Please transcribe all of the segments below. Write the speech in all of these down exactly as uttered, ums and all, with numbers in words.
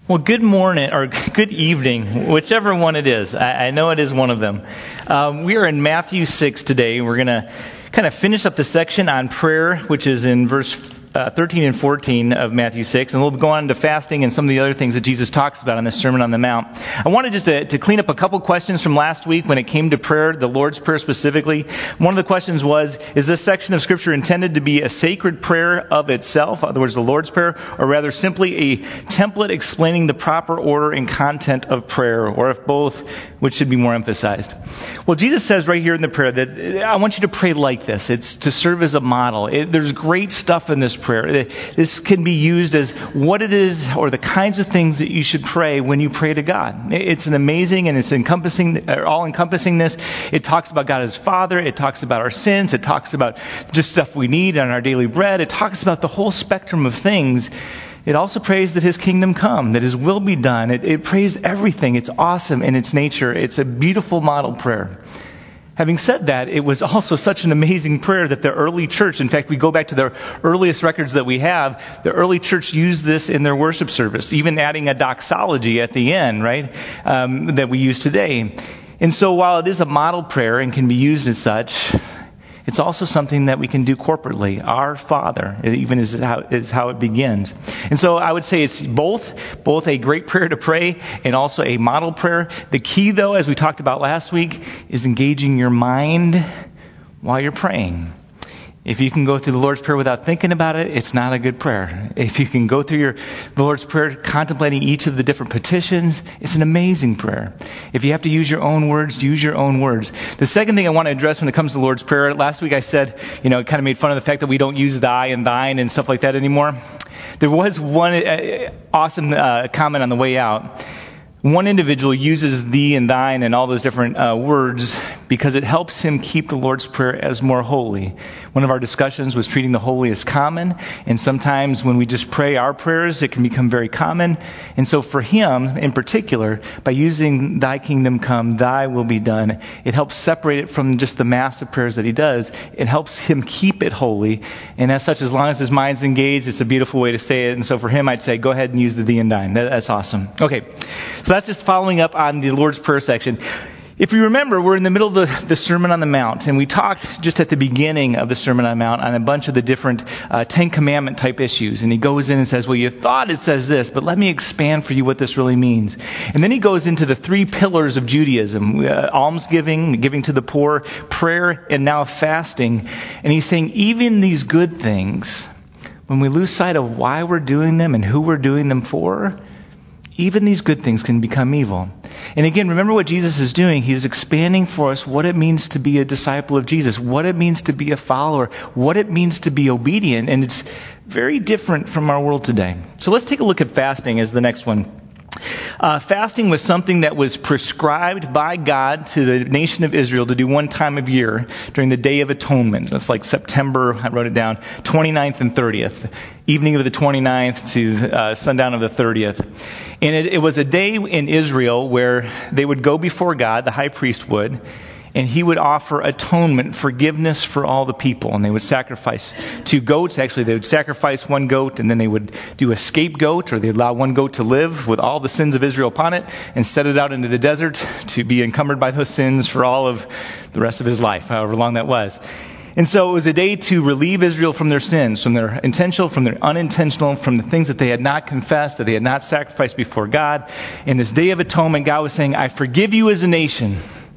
Well, good morning, or good evening, whichever one it is. I, I know it is one of them. Um, we are in Matthew six today. We're going to kind of finish up the section on prayer, which is in verse uh, thirteen and fourteen of Matthew six. And we'll go on to fasting and some of the other things that Jesus talks about in the Sermon on the Mount. I wanted just to, to clean up a couple questions from last week when it came to prayer, the Lord's Prayer specifically. One of the questions was, is this section of Scripture intended to be a sacred prayer of itself, in other words, the Lord's Prayer, or rather simply a template explaining the proper order and content of prayer, or if both, which should be more emphasized? Well, Jesus says right here in the prayer that I want you to pray like this. It's to serve as a model. It, there's great stuff in this prayer. This can be used as what it is or the kinds of things that you should pray when you pray to God. It's an amazing and it's encompassing, all-encompassingness. It talks about God as Father. It talks about our sins. It talks about just stuff we need on our daily bread. It talks about the whole spectrum of things. It also prays that His kingdom come, that His will be done. It, it prays everything. It's awesome in its nature. It's a beautiful model prayer. Having said that, it was also such an amazing prayer that the early church, in fact, we go back to the earliest records that we have, the early church used this in their worship service, even adding a doxology at the end, right, um, that we use today. And so while it is a model prayer and can be used as such, it's also something that we can do corporately. Our Father, even is how, is how it begins. And so I would say it's both, both a great prayer to pray and also a model prayer. The key, though, as we talked about last week, is engaging your mind while you're praying. If you can go through the Lord's Prayer without thinking about it, it's not a good prayer. If you can go through your the Lord's Prayer contemplating each of the different petitions, it's an amazing prayer. If you have to use your own words, use your own words. The second thing I want to address when it comes to the Lord's Prayer, last week I said, you know, it kind of made fun of the fact that we don't use thy and thine and stuff like that anymore. There was one uh, awesome uh, comment on the way out. One individual uses thee and thine and all those different uh, words because it helps him keep the Lord's Prayer as more holy. One of our discussions was treating the holy as common, and sometimes when we just pray our prayers, it can become very common. And so for him, in particular, by using thy kingdom come, thy will be done, it helps separate it from just the mass of prayers that he does. It helps him keep it holy, and as such, as long as his mind's engaged, it's a beautiful way to say it. And so for him, I'd say, go ahead and use the thee and thine. That, that's awesome. Okay, so that's just following up on the Lord's Prayer section. If you remember, we're in the middle of the, the Sermon on the Mount, and we talked just at the beginning of the Sermon on the Mount on a bunch of the different uh, Ten Commandment type issues. And he goes in and says, well, you thought it says this, but let me expand for you what this really means. And then he goes into the three pillars of Judaism, uh, almsgiving, giving to the poor, prayer, and now fasting. And he's saying even these good things, when we lose sight of why we're doing them and who we're doing them for, even these good things can become evil. And again, remember what Jesus is doing. He is expanding for us what it means to be a disciple of Jesus, what it means to be a follower, what it means to be obedient. And it's very different from our world today. So let's take a look at fasting as the next one. Uh, fasting was something that was prescribed by God to the nation of Israel to do one time of year during the Day of Atonement. That's like September, I wrote it down, twenty-ninth and thirtieth. Evening of the twenty-ninth to uh, sundown of the thirtieth. And it, it was a day in Israel where they would go before God, the high priest would, and he would offer atonement, forgiveness for all the people. And they would sacrifice two goats. Actually, they would sacrifice one goat, and then they would do a scapegoat, or they'd allow one goat to live with all the sins of Israel upon it, and set it out into the desert to be encumbered by those sins for all of the rest of his life, however long that was. And so it was a day to relieve Israel from their sins, from their intentional, from their unintentional, from the things that they had not confessed, that they had not sacrificed before God. In this Day of Atonement, God was saying, I forgive you as a nation.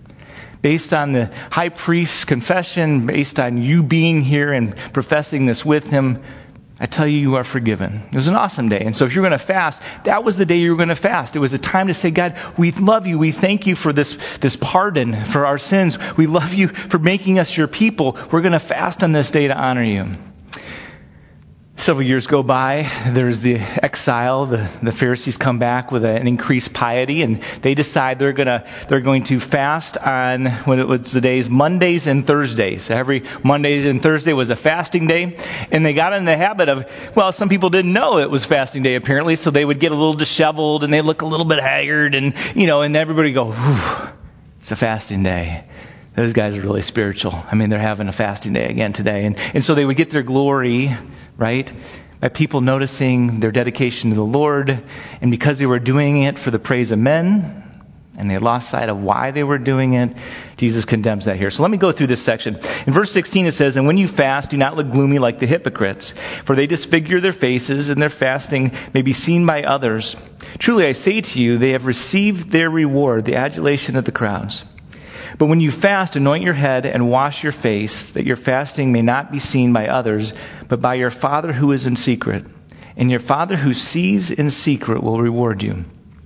Based on the high priest's confession, based on you being here and professing this with him, I tell you, you are forgiven. It was an awesome day. And so if you're going to fast, that was the day you were going to fast. It was a time to say, God, we love you. We thank you for this, this pardon for our sins. We love you for making us your people. We're going to fast on this day to honor you. Several years go by, there's the exile, the, the Pharisees come back with an increased piety, and they decide they're gonna they're going to fast on when it was the days Mondays and Thursdays. Every Monday and Thursday was a fasting day, and they got in the habit of, well, some people didn't know it was fasting day apparently, so they would get a little disheveled and they look a little bit haggard, and you know, and everybody go, whew, it's a fasting day. Those guys are really spiritual. I mean, they're having a fasting day again today. And, and so they would get their glory, right, by people noticing their dedication to the Lord, and because they were doing it for the praise of men, and they lost sight of why they were doing it, Jesus condemns that here. So let me go through this section. In verse sixteen it says, "And when you fast, do not look gloomy like the hypocrites, for they disfigure their faces, and their fasting may be seen by others. Truly I say to you, they have received their reward, the adulation of the crowds. But when you fast, anoint your head and wash your face, that your fasting may not be seen by others, but by your Father who is in secret. And your Father who sees in secret will reward you."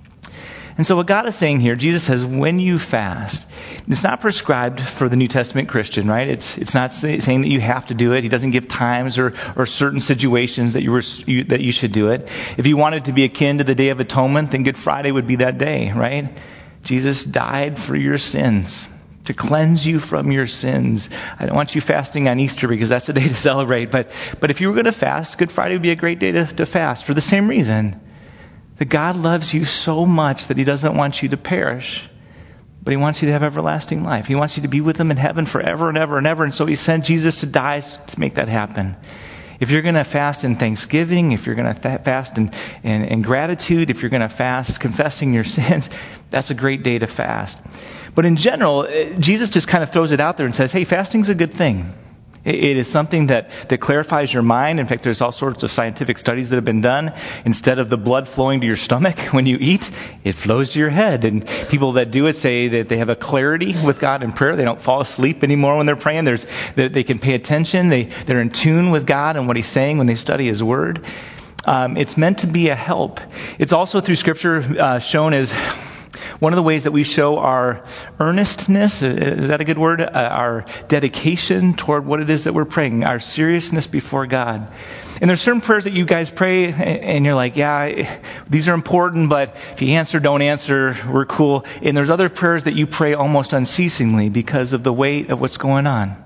And so what God is saying here, Jesus says, when you fast, it's not prescribed for the New Testament Christian, right? It's it's not say, saying that you have to do it. He doesn't give times or, or certain situations that you, were, you that you should do it. If you wanted to be akin to the Day of Atonement, then Good Friday would be that day, right? Jesus died for your sins, to cleanse you from your sins. I don't want you fasting on Easter because that's a day to celebrate. But but if you were going to fast, Good Friday would be a great day to, to fast for the same reason. That God loves you so much that He doesn't want you to perish, but He wants you to have everlasting life. He wants you to be with Him in heaven forever and ever and ever. And so He sent Jesus to die to make that happen. If you're going to fast in thanksgiving, if you're going to th- fast in, in, in gratitude, if you're going to fast confessing your sins, that's a great day to fast. But in general, Jesus just kind of throws it out there and says, hey, fasting's a good thing. It is something that, that clarifies your mind. In fact, there's all sorts of scientific studies that have been done. Instead of the blood flowing to your stomach when you eat, it flows to your head. And people that do it say that they have a clarity with God in prayer. They don't fall asleep anymore when they're praying. There's, they, they can pay attention. They, they're in tune with God and what He's saying when they study His Word. Um, it's meant to be a help. It's also through Scripture uh, shown as one of the ways that we show our earnestness, is that a good word? Uh, our dedication toward what it is that we're praying, our seriousness before God. And there's certain prayers that you guys pray, and you're like, yeah, these are important, but if you answer, don't answer, we're cool. And there's other prayers that you pray almost unceasingly because of the weight of what's going on.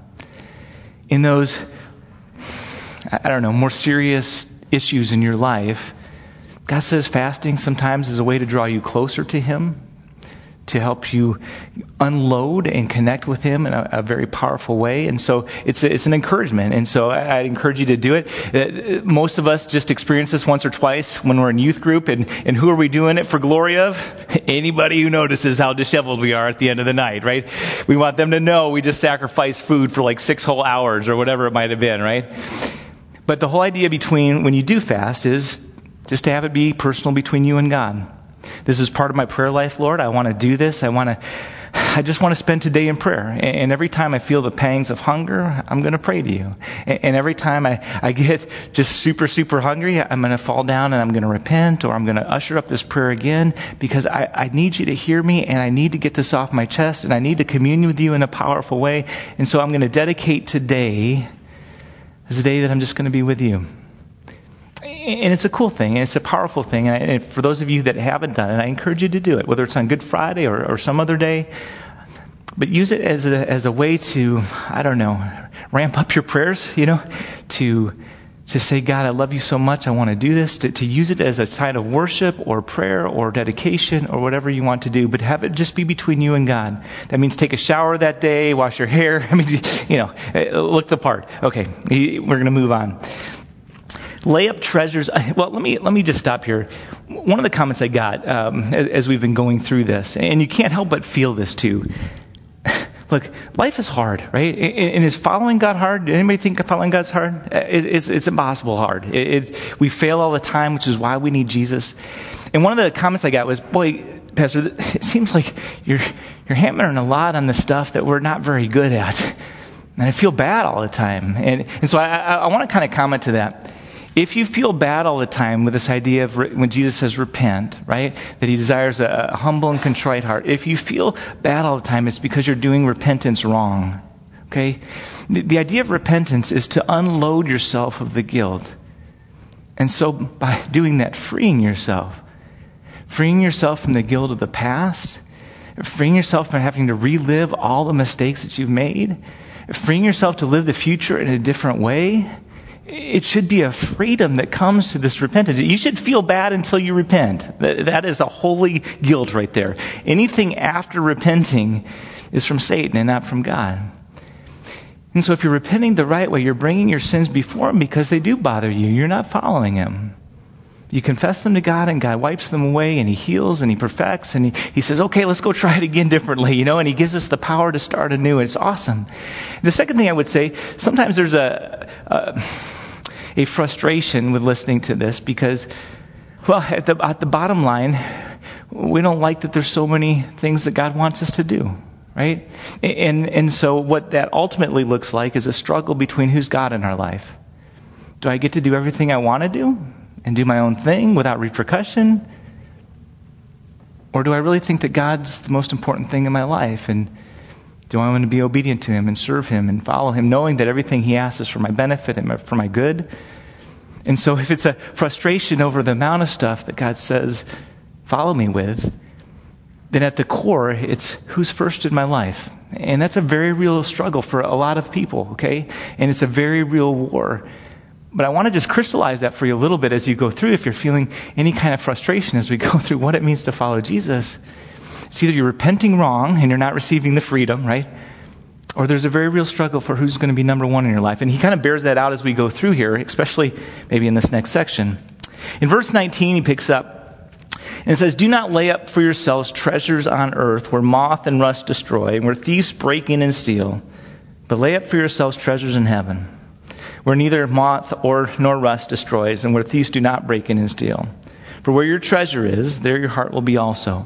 In those, I don't know, more serious issues in your life, God says fasting sometimes is a way to draw you closer to Him, to help you unload and connect with Him in a, a very powerful way. And so it's it's an encouragement. And so I, I'd encourage you to do it. Uh, most of us just experience this once or twice when we're in youth group. And, and who are we doing it for glory of? Anybody who notices how disheveled we are at the end of the night, right? We want them to know we just sacrificed food for like six whole hours or whatever it might have been, right? But the whole idea between when you do fast is just to have it be personal between you and God. This is part of my prayer life, Lord. I want to do this. I want to, I just want to spend today in prayer. And every time I feel the pangs of hunger, I'm going to pray to you. And every time I, I get just super, super hungry, I'm going to fall down and I'm going to repent, or I'm going to usher up this prayer again because I, I need you to hear me and I need to get this off my chest and I need to commune with you in a powerful way. And so I'm going to dedicate today as a day that I'm just going to be with you. And it's a cool thing, and it's a powerful thing. And for those of you that haven't done it, I encourage you to do it, whether it's on Good Friday or, or some other day. But use it as a as a way to, I don't know, ramp up your prayers, you know, to to say, God, I love you so much, I want to do this, to, to use it as a sign of worship or prayer or dedication or whatever you want to do, but have it just be between you and God. That means take a shower that day, wash your hair. I mean, you know, look the part. Okay, we're going to move on. Lay up treasures. Well, let me let me just stop here. One of the comments I got um, as, as we've been going through this, and you can't help but feel this too. Look, life is hard, right? And is following God hard? Did anybody think following God's hard? It's, it's impossible hard. It, it, we fail all the time, which is why we need Jesus. And one of the comments I got was, boy, Pastor, it seems like you're you're hammering a lot on the stuff that we're not very good at. And I feel bad all the time. And, and so I, I, I want to kind of comment to that. If you feel bad all the time with this idea of re- when Jesus says repent, right, that He desires a, a humble and contrite heart. If you feel bad all the time, it's because you're doing repentance wrong. Okay? The, the idea of repentance is to unload yourself of the guilt. And so by doing that, freeing yourself, freeing yourself from the guilt of the past, freeing yourself from having to relive all the mistakes that you've made, freeing yourself to live the future in a different way. It should be a freedom that comes to this repentance. You should feel bad until you repent. That is a holy guilt right there. Anything after repenting is from Satan and not from God. And so if you're repenting the right way, you're bringing your sins before him because they do bother you. You're not following him. You confess them to God, and God wipes them away, and he heals, and he perfects, and he, he says, okay, let's go try it again differently, you know, and he gives us the power to start anew. It's awesome. The second thing I would say, sometimes there's a, a, a frustration with listening to this because, well, at the, at the bottom line, we don't like that there's so many things that God wants us to do, right? And, and so what that ultimately looks like is a struggle between who's God in our life. Do I get to do everything I want to do? And do my own thing without repercussion? Or do I really think that God's the most important thing in my life? And do I want to be obedient to him and serve him and follow him, knowing that everything he asks is for my benefit and for my good? And so if it's a frustration over the amount of stuff that God says, follow me with, then at the core, it's who's first in my life. And that's a very real struggle for a lot of people, okay? And it's a very real war. But I want to just crystallize that for you a little bit as you go through, if you're feeling any kind of frustration as we go through what it means to follow Jesus. It's either you're repenting wrong and you're not receiving the freedom, right? Or there's a very real struggle for who's going to be number one in your life. And he kind of bears that out as we go through here, especially maybe in this next section. In verse nineteen, he picks up and says, do not lay up for yourselves treasures on earth where moth and rust destroy and where thieves break in and steal, but lay up for yourselves treasures in heaven, where neither moth or nor rust destroys, and where thieves do not break in and steal. For where your treasure is, there your heart will be also.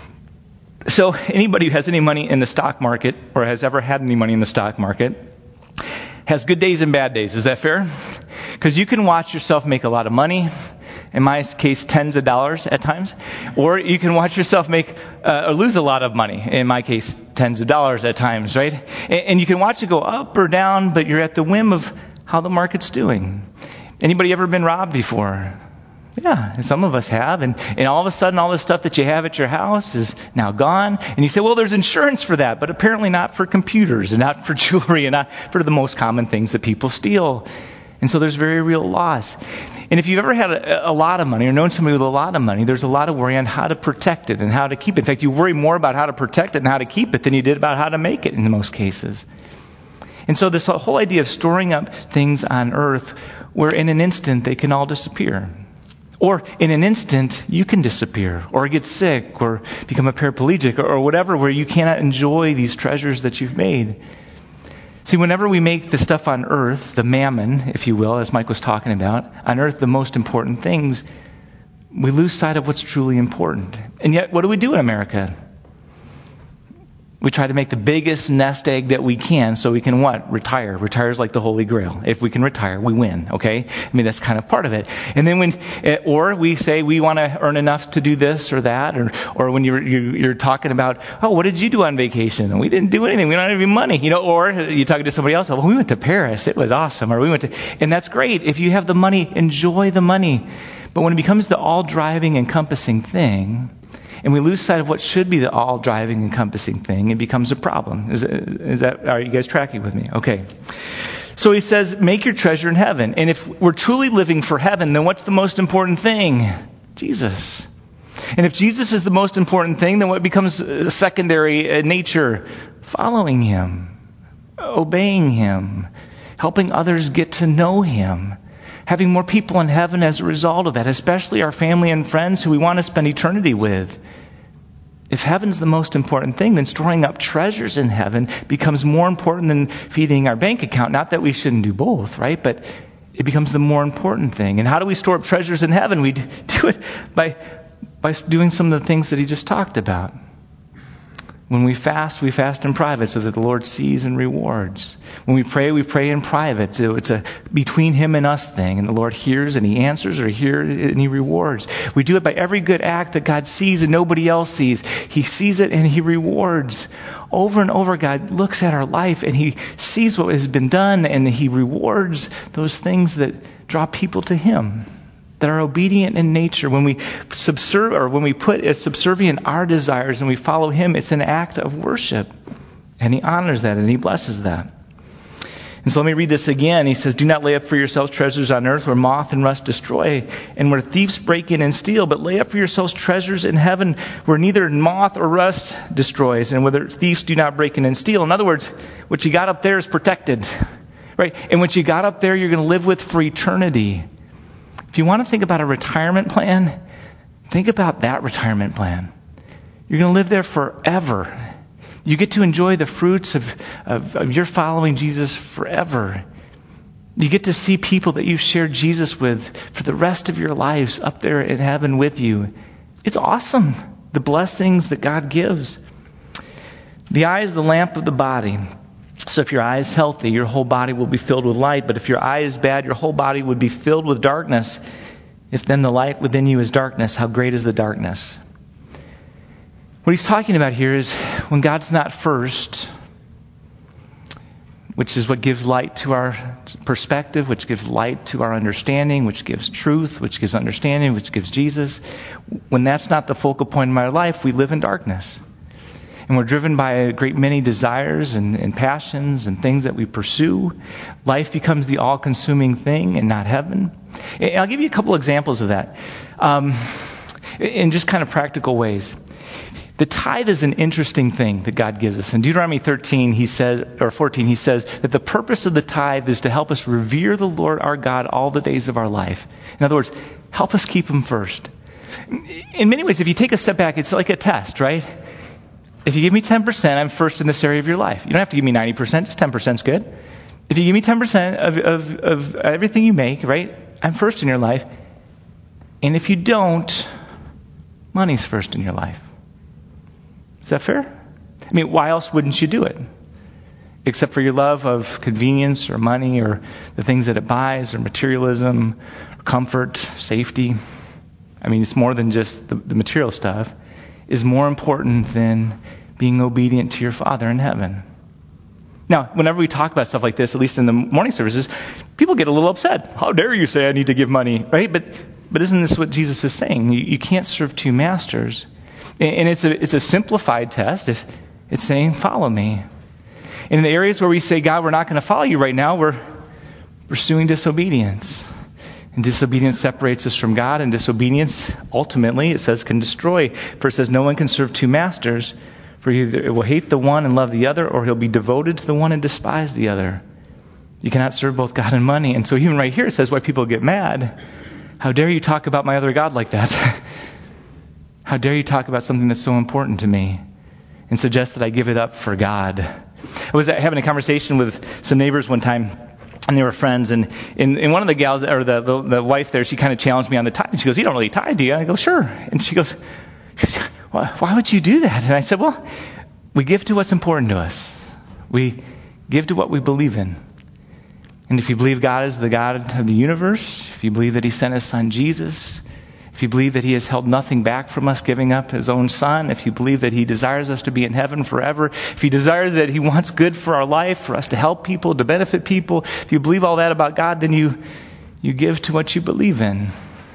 So anybody who has any money in the stock market, or has ever had any money in the stock market, has good days and bad days. Is that fair? Because you can watch yourself make a lot of money, in my case, tens of dollars at times, or you can watch yourself make uh, or lose a lot of money, in my case, tens of dollars at times, right? And, and you can watch it go up or down, but you're at the whim of how the market's doing. Anybody ever been robbed before? Yeah, some of us have. And, and all of a sudden, all the stuff that you have at your house is now gone. And you say, well, there's insurance for that, but apparently not for computers and not for jewelry and not for the most common things that people steal. And so there's very real loss. And if you've ever had a, a lot of money or known somebody with a lot of money, there's a lot of worry on how to protect it and how to keep it. In fact, you worry more about how to protect it and how to keep it than you did about how to make it in most cases. And so this whole idea of storing up things on earth where in an instant they can all disappear. Or in an instant you can disappear or get sick or become a paraplegic or, or whatever, where you cannot enjoy these treasures that you've made. See, whenever we make the stuff on earth, the mammon, if you will, as Mike was talking about, on earth the most important things, we lose sight of what's truly important. And yet, what do we do in America? We try to make the biggest nest egg that we can so we can what? Retire. Retire is like the Holy Grail. If we can retire, we win, okay? I mean, that's kind of part of it. And then when, or we say we want to earn enough to do this or that, or or when you're you're talking about, oh, what did you do on vacation? And we didn't do anything. We don't have any money, you know. Or you're talking to somebody else, oh, well, we went to Paris. It was awesome. Or we went to, and that's great. If you have the money, enjoy the money. But when it becomes the all-driving, encompassing thing, and we lose sight of what should be the all-driving, encompassing thing, it becomes a problem. Is, is that, are you guys tracking with me? Okay. So he says, make your treasure in heaven. And if we're truly living for heaven, then what's the most important thing? Jesus. And if Jesus is the most important thing, then what becomes secondary nature? Following him, obeying him, helping others get to know him, having more people in heaven as a result of that, especially our family and friends who we want to spend eternity with. If heaven's the most important thing, then storing up treasures in heaven becomes more important than feeding our bank account. Not that we shouldn't do both, right? But it becomes the more important thing. And how do we store up treasures in heaven? We do it by by doing some of the things that he just talked about. When we fast, we fast in private so that the Lord sees and rewards. When we pray, we pray in private. So it's a between him and us thing. And the Lord hears and he answers, or hears and he rewards. We do it by every good act that God sees and nobody else sees. He sees it and he rewards. Over and over, God looks at our life and he sees what has been done and he rewards those things that draw people to him, that are obedient in nature. When we subserve, or when we put as subservient our desires and we follow him, it's an act of worship. And he honors that and he blesses that. And so let me read this again. He says, do not lay up for yourselves treasures on earth where moth and rust destroy and where thieves break in and steal, but lay up for yourselves treasures in heaven where neither moth or rust destroys and where thieves do not break in and steal. In other words, what you got up there is protected, right? And what you got up there, you're going to live with for eternity. If you want to think about a retirement plan, think about that retirement plan. You're going to live there forever. You get to enjoy the fruits of, of, of your following Jesus forever. You get to see people that you've shared Jesus with for the rest of your lives up there in heaven with you. It's awesome, the blessings that God gives. The eye is the lamp of the body. So if your eye is healthy, your whole body will be filled with light. But if your eye is bad, your whole body would be filled with darkness. If then the light within you is darkness, how great is the darkness? What he's talking about here is when God's not first, which is what gives light to our perspective, which gives light to our understanding, which gives truth, which gives understanding, which gives Jesus. When that's not the focal point of my life, we live in darkness. And we're driven by a great many desires and, and passions and things that we pursue. Life becomes the all-consuming thing and not heaven. And I'll give you a couple examples of that um, in just kind of practical ways. The tithe is an interesting thing that God gives us. In Deuteronomy thirteen, he says, or fourteen, he says that the purpose of the tithe is to help us revere the Lord our God all the days of our life. In other words, help us keep him first. In many ways, if you take a step back, it's like a test, right? If you give me ten percent, I'm first in this area of your life. You don't have to give me ninety percent, just ten percent is good. If you give me ten percent of, of, of everything you make, right, I'm first in your life. And if you don't, money's first in your life. Is that fair? I mean, why else wouldn't you do it? Except for your love of convenience or money or the things that it buys or materialism or comfort, safety. I mean, it's more than just the, the material stuff. Is more important than being obedient to your Father in heaven. Now, whenever we talk about stuff like this, at least in the morning services, people get a little upset. How dare you say I need to give money, right? But but isn't this what Jesus is saying? You, you can't serve two masters. And it's a it's a simplified test. It's, it's saying, follow me. And in the areas where we say, God, we're not going to follow you right now, we're pursuing disobedience. And disobedience separates us from God, and disobedience, ultimately, it says, can destroy. For it says, no one can serve two masters, for either it will hate the one and love the other, or he'll be devoted to the one and despise the other. You cannot serve both God and money. And so even right here, it says why people get mad. How dare you talk about my other God like that? How dare you talk about something that's so important to me and suggest that I give it up for God? I was having a conversation with some neighbors one time, and they were friends, and, and, and one of the gals, or the, the, the wife there, she kind of challenged me on the tithe. She goes, you don't really tithe, do you? I go, sure. And she goes, why, why would you do that? And I said, well, we give to what's important to us. We give to what we believe in. And if you believe God is the God of the universe, if you believe that he sent his son Jesus, if you believe that he has held nothing back from us, giving up his own son, if you believe that he desires us to be in heaven forever, if you desire that he wants good for our life, for us to help people, to benefit people, if you believe all that about God, then you you give to what you believe in.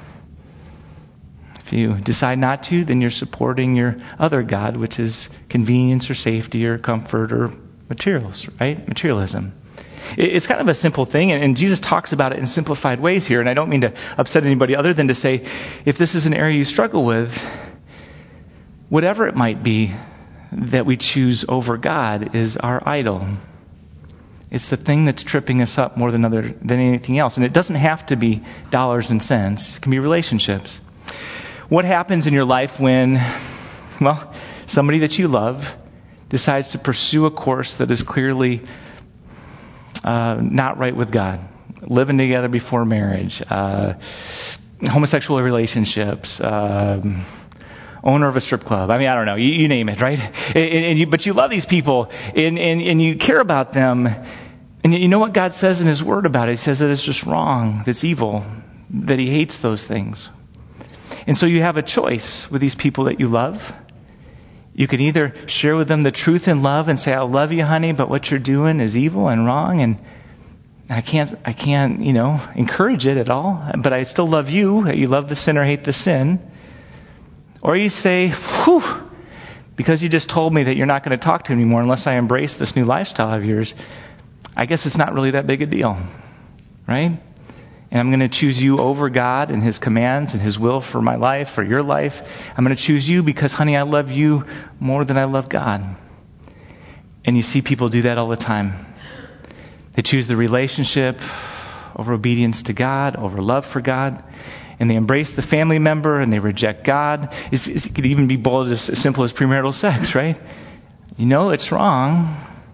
If you decide not to, then you're supporting your other God, which is convenience or safety or comfort or materials, right? Materialism. It's kind of a simple thing, and Jesus talks about it in simplified ways here, and I don't mean to upset anybody other than to say, if this is an area you struggle with, whatever it might be that we choose over God is our idol. It's the thing that's tripping us up more than other than anything else, and it doesn't have to be dollars and cents. It can be relationships. What happens in your life when, well, somebody that you love decides to pursue a course that is clearly Uh, not right with God, living together before marriage, uh, homosexual relationships, uh, owner of a strip club. I mean, I don't know, you, you name it, right? And, and you, but you love these people, and, and, and you care about them, and you know what God says in his word about it. He says that it's just wrong, that it's evil, that he hates those things. And so you have a choice with these people that you love. You can either share with them the truth in love and say, I love you, honey, but what you're doing is evil and wrong, and I can't, I can't, you know, encourage it at all, but I still love you. You love the sinner, hate the sin. Or you say, whew, because you just told me that you're not going to talk to me anymore unless I embrace this new lifestyle of yours, I guess it's not really that big a deal, right? And I'm going to choose you over God and his commands and his will for my life, for your life. I'm going to choose you because, honey, I love you more than I love God. And you see people do that all the time. They choose the relationship over obedience to God, over love for God. And they embrace the family member and they reject God. It's, it's, it could even be boiled as, as simple as premarital sex, right? You know it's wrong,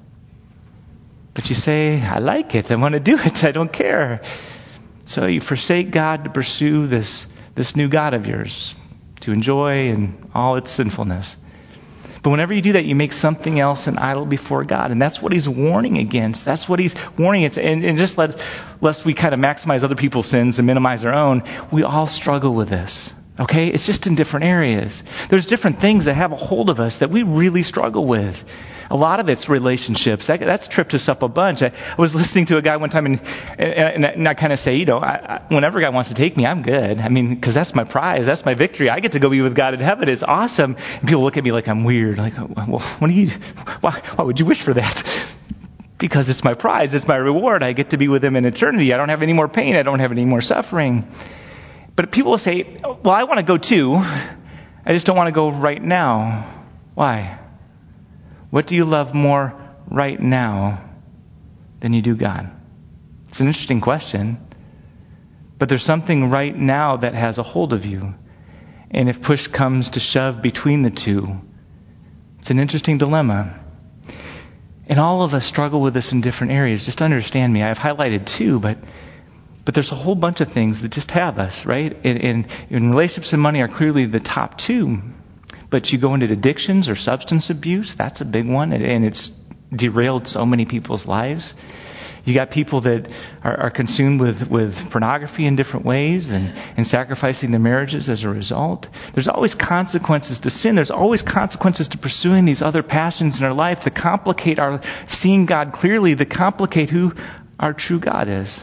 but you say, I like it. I want to do it. I don't care. So you forsake God to pursue this, this new God of yours, to enjoy and all its sinfulness. But whenever you do that, you make something else an idol before God. And that's what he's warning against. That's what he's warning against. And, and just let, lest we kind of maximize other people's sins and minimize our own, we all struggle with this. Okay? It's just in different areas. There's different things that have a hold of us that we really struggle with. A lot of it's relationships. That, that's tripped us up a bunch. I, I was listening to a guy one time, and, and, and I kind of say, you know, I, I, whenever God wants to take me, I'm good. I mean, because that's my prize. That's my victory. I get to go be with God in heaven. It's awesome. And people look at me like I'm weird. Like, well, what do you? Why, why would you wish for that? Because it's my prize. It's my reward. I get to be with him in eternity. I don't have any more pain. I don't have any more suffering. But people will say, well, I want to go too. I just don't want to go right now. Why? What do you love more right now than you do God? It's an interesting question. But there's something right now that has a hold of you. And if push comes to shove between the two, it's an interesting dilemma. And all of us struggle with this in different areas. Just understand me. I've highlighted two, but but there's a whole bunch of things that just have us, right? And, and, and relationships and money are clearly the top two. But you go into addictions or substance abuse, that's a big one, and it's derailed so many people's lives. You got people that are, are consumed with, with pornography in different ways and, and sacrificing their marriages as a result. There's always consequences to sin. There's always consequences to pursuing these other passions in our life that complicate our seeing God clearly, that complicate who our true God is.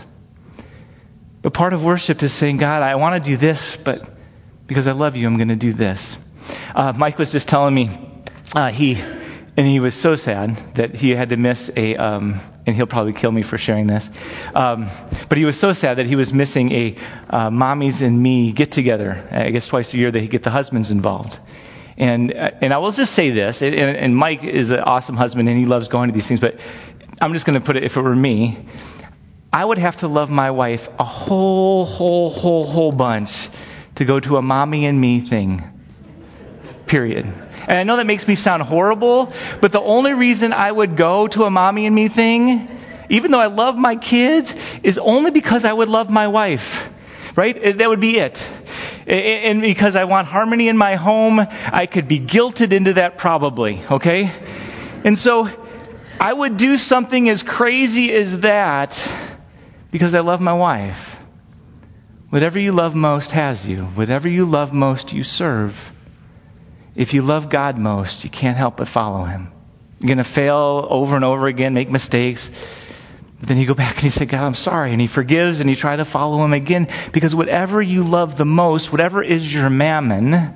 But part of worship is saying, God, I want to do this, but because I love you, I'm going to do this. Uh, Mike was just telling me uh, he and he was so sad that he had to miss a um, and he'll probably kill me for sharing this. Um, but he was so sad that he was missing a uh, mommies and me get together. I guess twice a year they get the husbands involved. And uh, and I will just say this. And, and Mike is an awesome husband and he loves going to these things. But I'm just going to put it. If it were me, I would have to love my wife a whole, whole, whole, whole bunch to go to a mommy and me thing. Period. And I know that makes me sound horrible, but the only reason I would go to a mommy and me thing, even though I love my kids, is only because I would love my wife. Right? That would be it. And because I want harmony in my home, I could be guilted into that probably. Okay? And so I would do something as crazy as that because I love my wife. Whatever you love most has you. Whatever you love most, you serve. If you love God most, you can't help but follow him. You're going to fail over and over again, make mistakes. But then you go back and you say, God, I'm sorry. And he forgives and you try to follow him again. Because whatever you love the most, whatever is your mammon,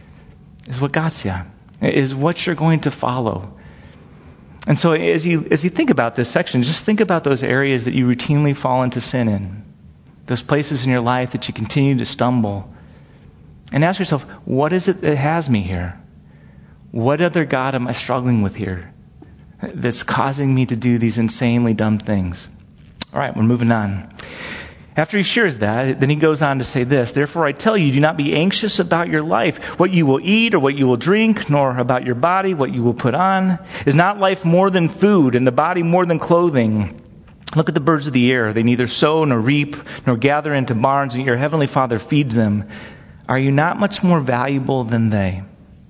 is what got you. Is what you're going to follow. And so as you, as you think about this section, just think about those areas that you routinely fall into sin in. Those places in your life that you continue to stumble. And ask yourself, what is it that has me here? What other God am I struggling with here that's causing me to do these insanely dumb things? All right, we're moving on. After he shares that, then he goes on to say this, therefore I tell you, do not be anxious about your life, what you will eat or what you will drink, nor about your body, what you will put on. Is not life more than food, and the body more than clothing? Look at the birds of the air. They neither sow nor reap, nor gather into barns, and your heavenly Father feeds them. Are you not much more valuable than they?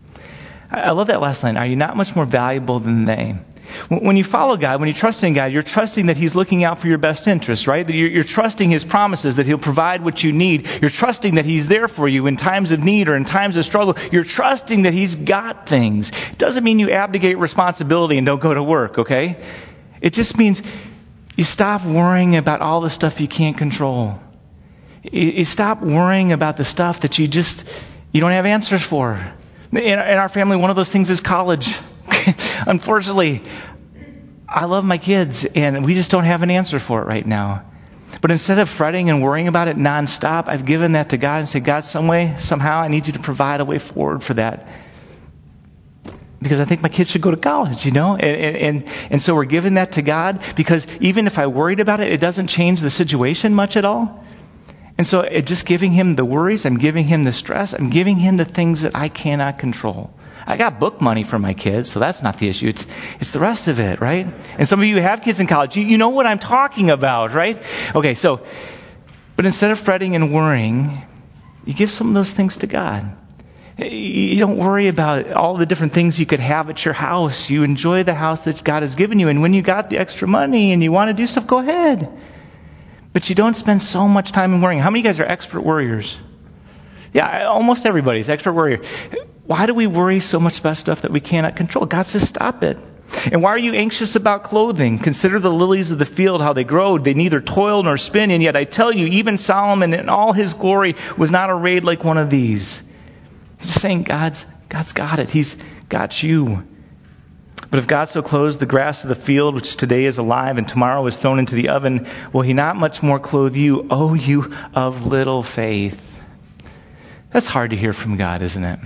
I love that last line. Are you not much more valuable than they? When you follow God, when you trust in God, you're trusting that he's looking out for your best interests, right? That you're, you're trusting his promises, that he'll provide what you need. You're trusting that he's there for you in times of need or in times of struggle. You're trusting that he's got things. It doesn't mean you abdicate responsibility and don't go to work, okay? It just means you stop worrying about all the stuff you can't control. You stop worrying about the stuff that you just, you don't have answers for. In our family, one of those things is college. Unfortunately, I love my kids, and we just don't have an answer for it right now. But instead of fretting and worrying about it nonstop, I've given that to God and said, God, some way, somehow, I need you to provide a way forward for that. Because I think my kids should go to college, you know? And, and, and so we're giving that to God, because even if I worried about it, it doesn't change the situation much at all. And so it, just giving him the worries, I'm giving him the stress, I'm giving him the things that I cannot control. I got book money for my kids, so that's not the issue. It's it's the rest of it, right? And some of you have kids in college. You, you know what I'm talking about, right? Okay, so, but instead of fretting and worrying, you give some of those things to God. You don't worry about all the different things you could have at your house. You enjoy the house that God has given you. And when you got the extra money and you want to do stuff, go ahead. But you don't spend so much time in worrying. How many of you guys are expert worriers? Yeah, almost everybody's expert worrier. Why do we worry so much about stuff that we cannot control? God says, stop it. And why are you anxious about clothing? Consider the lilies of the field, how they grow. They neither toil nor spin. And yet I tell you, even Solomon in all his glory was not arrayed like one of these. He's just saying God's, God's got it. He's got you. But if God so clothes the grass of the field, which today is alive and tomorrow is thrown into the oven, will he not much more clothe you, O you of little faith? That's hard to hear from God, isn't it?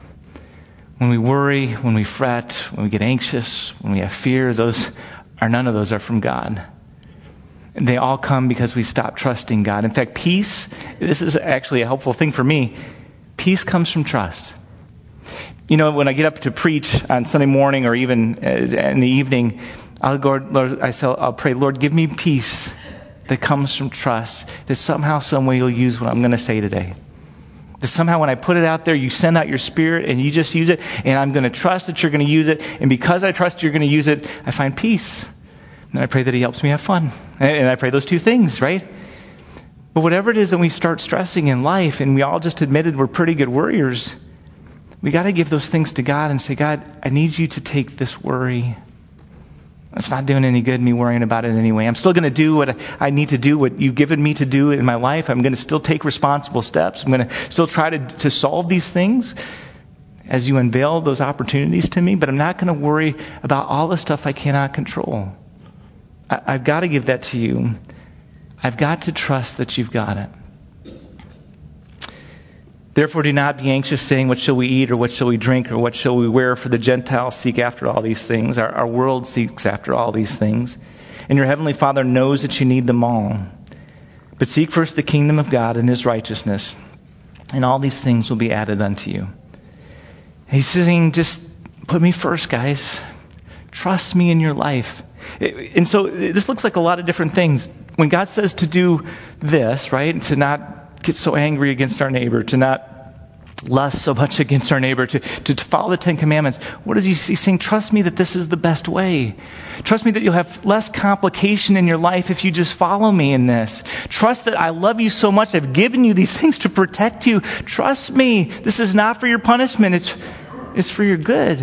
When we worry, when we fret, when we get anxious, when we have fear, those are none of those are from God. And they all come because we stop trusting God. In fact, peace, this is actually a helpful thing for me. Peace comes from trust. You know, when I get up to preach on Sunday morning or even in the evening, I'll go, Lord, I say, I'll pray, Lord, give me peace that comes from trust, that somehow, some way you'll use what I'm going to say today. That somehow when I put it out there, you send out your spirit and you just use it, and I'm going to trust that you're going to use it. And because I trust you're going to use it, I find peace. And I pray that he helps me have fun. And I pray those two things, right? But whatever it is that we start stressing in life, and we all just admitted we're pretty good worriers, we got to give those things to God and say, God, I need you to take this worry. It's not doing any good me worrying about it anyway. I'm still going to do what I need to do, what you've given me to do in my life. I'm going to still take responsible steps. I'm going to still try to, to solve these things as you unveil those opportunities to me. But I'm not going to worry about all the stuff I cannot control. I, I've got to give that to you. I've got to trust that you've got it. Therefore, do not be anxious, saying, what shall we eat, or what shall we drink, or what shall we wear? For the Gentiles seek after all these things. Our, our world seeks after all these things. And your heavenly Father knows that you need them all. But seek first the kingdom of God and his righteousness, and all these things will be added unto you. He's saying, just put me first, guys. Trust me in your life. And so this looks like a lot of different things. When God says to do this, right, to not get so angry against our neighbor, to not lust so much against our neighbor, to, to, to follow the Ten Commandments. What is he, he's saying? Trust me that this is the best way. Trust me that you'll have less complication in your life if you just follow me in this. Trust that I love you so much. I've given you these things to protect you. Trust me. This is not for your punishment. It's, it's for your good.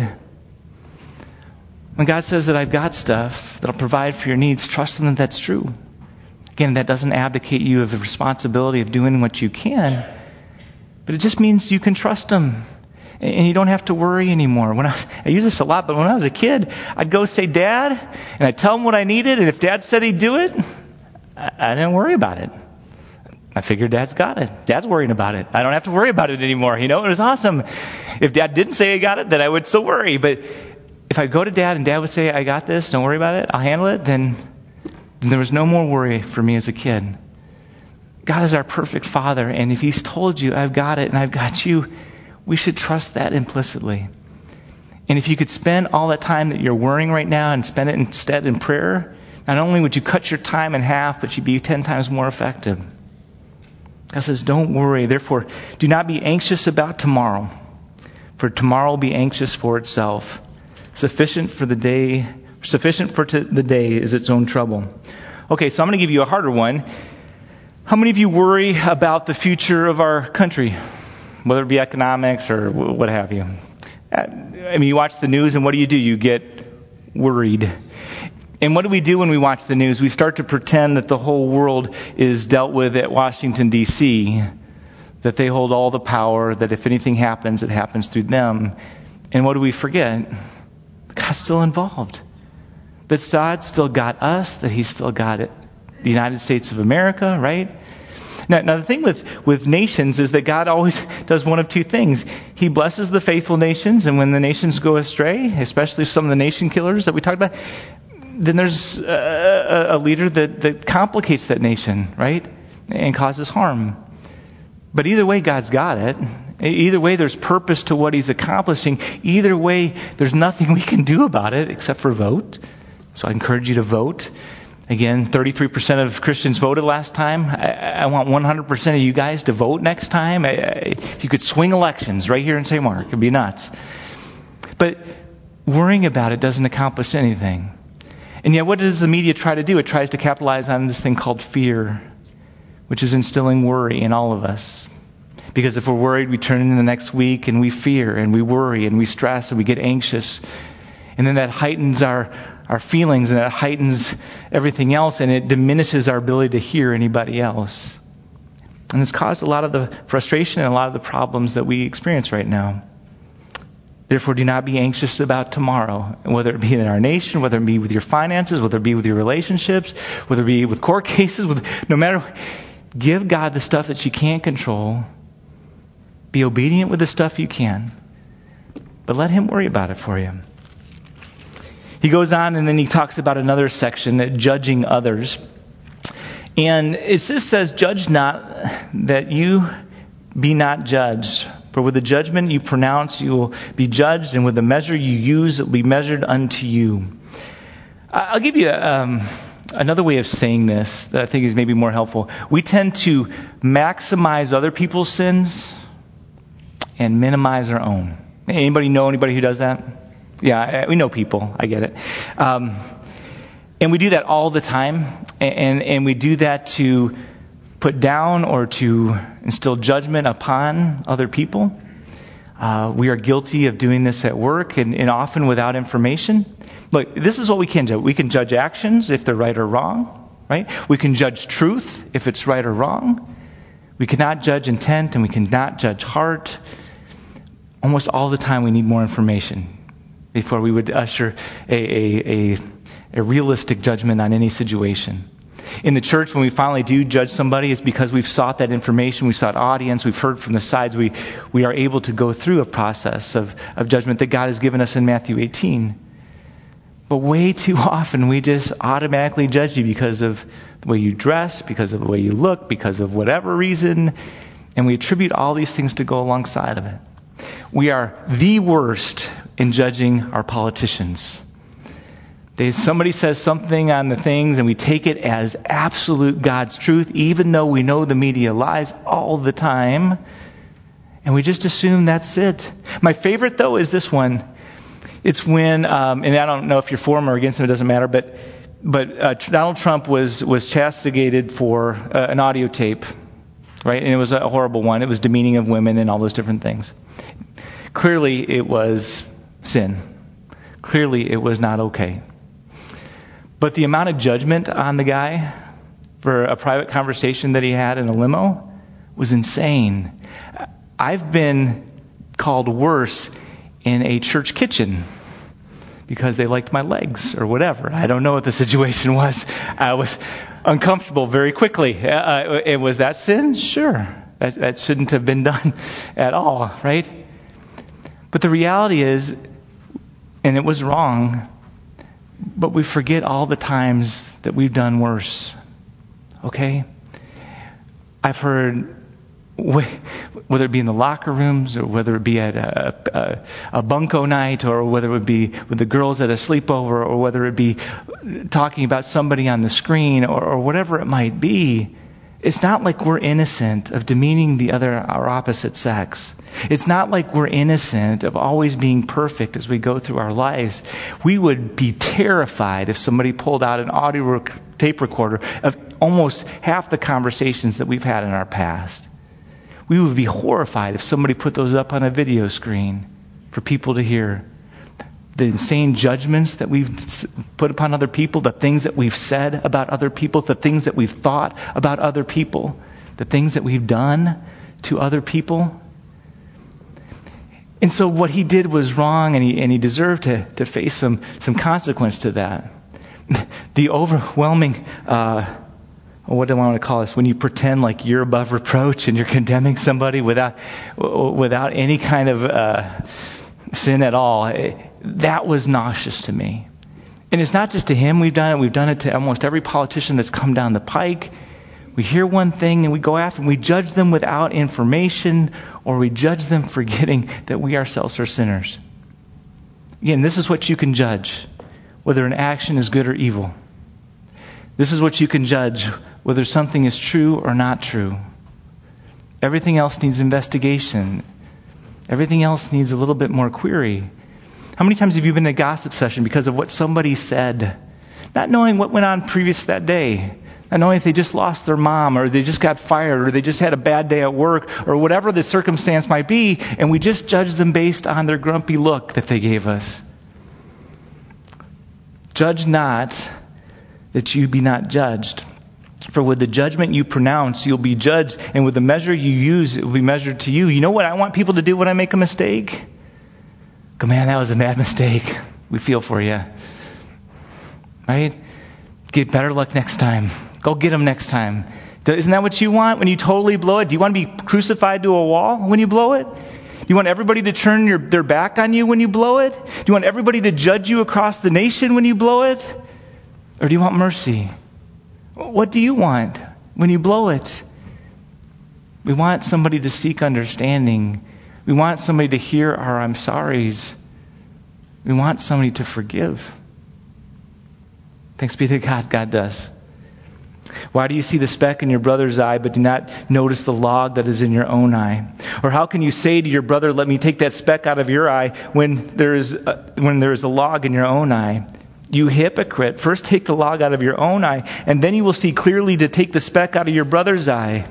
When God says that I've got stuff that'll provide for your needs, trust him that that's true. Again, that doesn't abdicate you of the responsibility of doing what you can, but it just means you can trust him, and you don't have to worry anymore. When I, I use this a lot, but when I was a kid, I'd go say, Dad, and I'd tell him what I needed, and if Dad said he'd do it, I, I didn't worry about it. I figured Dad's got it. Dad's worrying about it. I don't have to worry about it anymore. You know, it was awesome. If Dad didn't say he got it, then I would still worry. But if I go to Dad and Dad would say, I got this, don't worry about it, I'll handle it, then And there was no more worry for me as a kid. God is our perfect Father, and if he's told you, I've got it and I've got you, we should trust that implicitly. And if you could spend all that time that you're worrying right now and spend it instead in prayer, not only would you cut your time in half, but you'd be ten times more effective. God says, don't worry. Therefore, do not be anxious about tomorrow, for tomorrow will be anxious for itself. Sufficient for the day Sufficient for t- the day is its own trouble. Okay, so I'm going to give you a harder one. How many of you worry about the future of our country, whether it be economics or w- what have you? I mean, you watch the news, and what do you do? You get worried. And what do we do when we watch the news? We start to pretend that the whole world is dealt with at Washington, D C, that they hold all the power, that if anything happens, it happens through them. And what do we forget? God's still involved. that God still got us, that He still got it, the United States of America, right? Now, now the thing with, with nations is that God always does one of two things. He blesses the faithful nations, and when the nations go astray, especially some of the nation killers that we talked about, then there's a, a leader that, that complicates that nation, right? And causes harm. But either way, God's got it. Either way, there's purpose to what He's accomplishing. Either way, there's nothing we can do about it except for vote. So I encourage you to vote. Again, thirty-three percent of Christians voted last time. I, I want one hundred percent of you guys to vote next time. I, I, if you could swing elections right here in Saint Mark, it'd be nuts. But worrying about it doesn't accomplish anything. And yet, what does the media try to do? It tries to capitalize on this thing called fear, which is instilling worry in all of us. Because if we're worried, we turn into the next week and we fear and we worry and we stress and we get anxious. And then that heightens our, our feelings and that heightens everything else, and it diminishes our ability to hear anybody else. And it's caused a lot of the frustration and a lot of the problems that we experience right now. Therefore, do not be anxious about tomorrow, whether it be in our nation, whether it be with your finances, whether it be with your relationships, whether it be with court cases, with, no matter. Give God the stuff that you can't control. Be obedient with the stuff you can. But let Him worry about it for you. He goes on and then he talks about another section, that judging others. And it just says, judge not, that you be not judged. For with the judgment you pronounce, you will be judged, and with the measure you use, it will be measured unto you. I'll give you um, another way of saying this that I think is maybe more helpful. We tend to maximize other people's sins and minimize our own. Anybody know anybody who does that? Yeah, we know people. I get it. Um, and we do that all the time. And, and we do that to put down or to instill judgment upon other people. Uh, we are guilty of doing this at work and, and often without information. Look, this is what we can do. We can judge actions if they're right or wrong, right? We can judge truth if it's right or wrong. We cannot judge intent, and we cannot judge heart. Almost all the time we need more information before we would usher a, a, a, a realistic judgment on any situation. In the church, when we finally do judge somebody, it's because we've sought that information, we've sought audience, we've heard from the sides, we, we are able to go through a process of, of judgment that God has given us in Matthew eighteen. But way too often we just automatically judge you because of the way you dress, because of the way you look, because of whatever reason, and we attribute all these things to go alongside of it. We are the worst in judging our politicians. They, somebody says something on the things and we take it as absolute God's truth, even though we know the media lies all the time. And we just assume that's it. My favorite, though, is this one. It's when, um, and I don't know if you're for him or against him, it doesn't matter, but but uh, Donald Trump was, was castigated for uh, an audio tape, right? And it was a horrible one. It was demeaning of women and all those different things. Clearly, it was sin. Clearly, it was not okay. But the amount of judgment on the guy for a private conversation that he had in a limo was insane. I've been called worse in a church kitchen because they liked my legs or whatever. I don't know what the situation was. I was uncomfortable very quickly. Uh, and was that sin? Sure. That, that shouldn't have been done at all, right? But the reality is, and it was wrong, but we forget all the times that we've done worse. Okay? I've heard, whether it be in the locker rooms or whether it be at a, a, a bunco night or whether it be with the girls at a sleepover or whether it be talking about somebody on the screen or, or whatever it might be, it's not like we're innocent of demeaning the other, our opposite sex. It's not like we're innocent of always being perfect as we go through our lives. We would be terrified if somebody pulled out an audio rec- tape recorder of almost half the conversations that we've had in our past. We would be horrified if somebody put those up on a video screen for people to hear. The insane judgments that we've put upon other people, the things that we've said about other people, the things that we've thought about other people, the things that we've done to other people. And so what he did was wrong, and he and he deserved to, to face some, some consequence to that. the overwhelming, uh, what do I want to call this? When you pretend like you're above reproach and you're condemning somebody without without any kind of uh, sin at all, that was nauseous to me. And it's not just to him we've done it. We've done it to almost every politician that's come down the pike. We hear one thing and we go after them. We judge them without information, or we judge them forgetting that we ourselves are sinners. Again, this is what you can judge, whether an action is good or evil. This is what you can judge, whether something is true or not true. Everything else needs investigation. Everything else needs a little bit more query. How many times have you been in a gossip session because of what somebody said? Not knowing what went on previous that day. Not knowing if they just lost their mom, or they just got fired, or they just had a bad day at work, or whatever the circumstance might be, and we just judge them based on their grumpy look that they gave us. Judge not, that you be not judged. For with the judgment you pronounce, you'll be judged, and with the measure you use, it will be measured to you. You know what I want people to do when I make a mistake? Go, man, that was a bad mistake. We feel for you. Right? Get better luck next time. Go get them next time. Isn't that what you want when you totally blow it? Do you want to be crucified to a wall when you blow it? Do you want everybody to turn your, their back on you when you blow it? Do you want everybody to judge you across the nation when you blow it? Or do you want mercy? What do you want when you blow it? We want somebody to seek understanding. We want somebody to hear our I'm sorries. We want somebody to forgive. Thanks be to God, God does. Why do you see the speck in your brother's eye, but do not notice the log that is in your own eye? Or how can you say to your brother, let me take that speck out of your eye, when there is a, when there is a log in your own eye? You hypocrite, first take the log out of your own eye, and then you will see clearly to take the speck out of your brother's eye.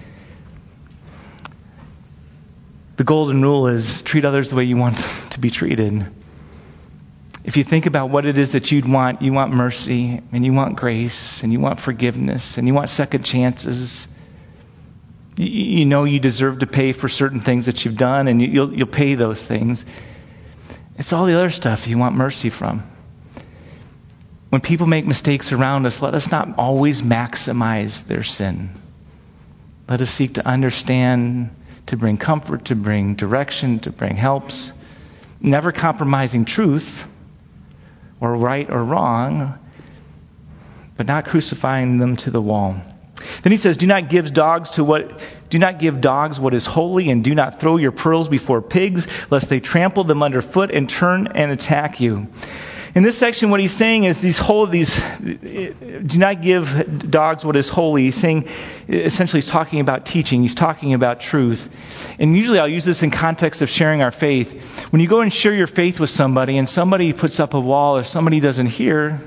The golden rule is treat others the way you want them to be treated. If you think about what it is that you'd want, you want mercy, and you want grace, and you want forgiveness, and you want second chances. You, you know you deserve to pay for certain things that you've done, and you'll, you'll pay those things. It's all the other stuff you want mercy from. When people make mistakes around us, let us not always maximize their sin. Let us seek to understand, to bring comfort, to bring direction, to bring helps, never compromising truth, or right or wrong, but not crucifying them to the wall. Then he says, do not give dogs to what do not give dogs what is holy, and do not throw your pearls before pigs, lest they trample them underfoot and turn and attack you. In this section, what he's saying is these whole these do not give dogs what is holy. He's saying, essentially, he's talking about teaching. He's talking about truth. And usually I'll use this in context of sharing our faith. When you go and share your faith with somebody, and somebody puts up a wall, or somebody doesn't hear,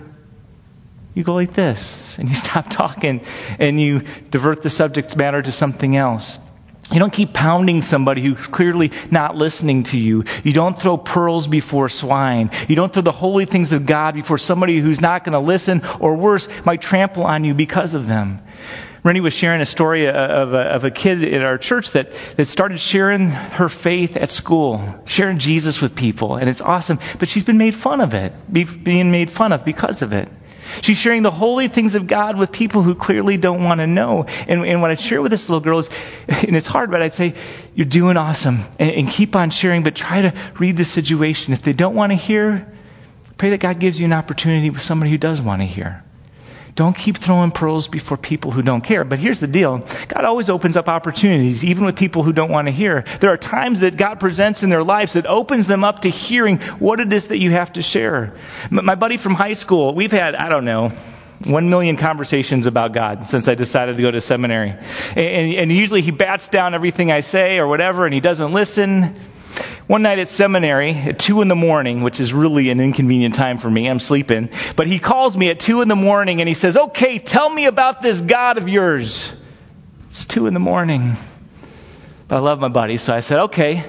you go like this, and you stop talking, and you divert the subject matter to something else. You don't keep pounding somebody who's clearly not listening to you. You don't throw pearls before swine. You don't throw the holy things of God before somebody who's not going to listen, or worse, might trample on you because of them. Rennie was sharing a story of a, of a kid in our church that, that started sharing her faith at school, sharing Jesus with people, and it's awesome. But she's been made fun of it, be, being made fun of because of it. She's sharing the holy things of God with people who clearly don't want to know. And, and what I share with this little girl is, and it's hard, but I'd say, you're doing awesome. And, and keep on sharing, but try to read the situation. If they don't want to hear, pray that God gives you an opportunity with somebody who does want to hear. Don't keep throwing pearls before people who don't care. But here's the deal. God always opens up opportunities, even with people who don't want to hear. There are times that God presents in their lives that opens them up to hearing what it is that you have to share. My buddy from high school, we've had, I don't know, one million conversations about God since I decided to go to seminary. And, and usually he bats down everything I say or whatever, and he doesn't listen. One night at seminary at two in the morning, which is really an inconvenient time for me, I'm sleeping, but he calls me at two in the morning and he says, okay, tell me about this God of yours. It's two in the morning. But I love my buddy, so I said, okay,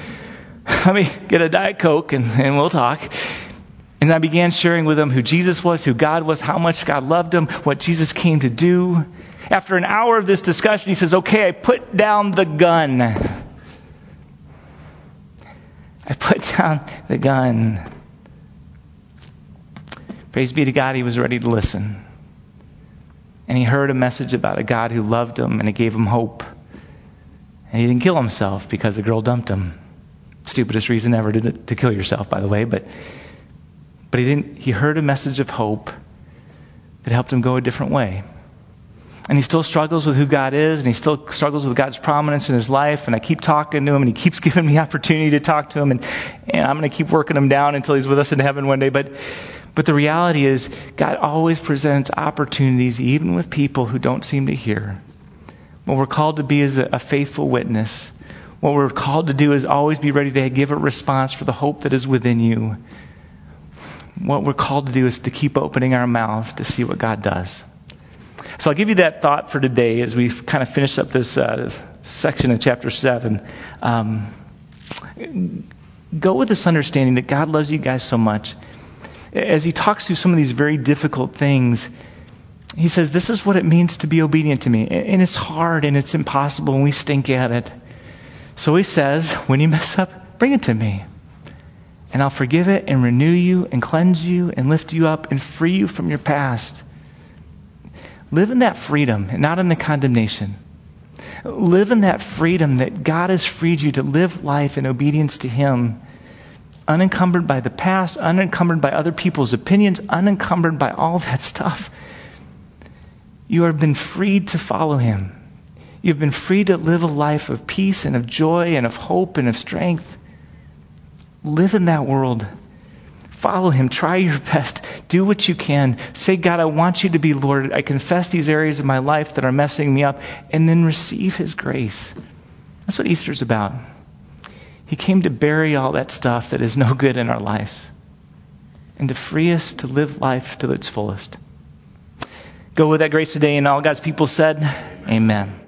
let me get a Diet Coke and, and we'll talk. And I began sharing with him who Jesus was, who God was, how much God loved him, what Jesus came to do. After an hour of this discussion, he says, okay, I put down the gun. I put down the gun. Praise be to God, he was ready to listen. And he heard a message about a God who loved him and it gave him hope. And he didn't kill himself because a girl dumped him. Stupidest reason ever to, to kill yourself, by the way. But but he didn't. He heard a message of hope that helped him go a different way. And he still struggles with who God is, and he still struggles with God's prominence in his life. And I keep talking to him, and he keeps giving me opportunity to talk to him. And, and I'm going to keep working him down until he's with us in heaven one day. But but the reality is, God always presents opportunities, even with people who don't seem to hear. What we're called to be is a, a faithful witness. What we're called to do is always be ready to give a response for the hope that is within you. What we're called to do is to keep opening our mouth to see what God does. So I'll give you that thought for today as we kind of finish up this uh, section of chapter seven. Um, go with this understanding that God loves you guys so much. As he talks through some of these very difficult things, he says, this is what it means to be obedient to me. And it's hard and it's impossible and we stink at it. So he says, when you mess up, bring it to me. And I'll forgive it and renew you and cleanse you and lift you up and free you from your past. Live in that freedom and not in the condemnation. Live in that freedom that God has freed you to live life in obedience to him, unencumbered by the past, unencumbered by other people's opinions, unencumbered by all that stuff. You have been freed to follow him. You've been free to live a life of peace and of joy and of hope and of strength. Live in that world. Follow him. Try your best. Do what you can. Say, God, I want you to be Lord. I confess these areas of my life that are messing me up. And then receive his grace. That's what Easter's about. He came to bury all that stuff that is no good in our lives and to free us to live life to its fullest. Go with that grace today, and all God's people said, amen.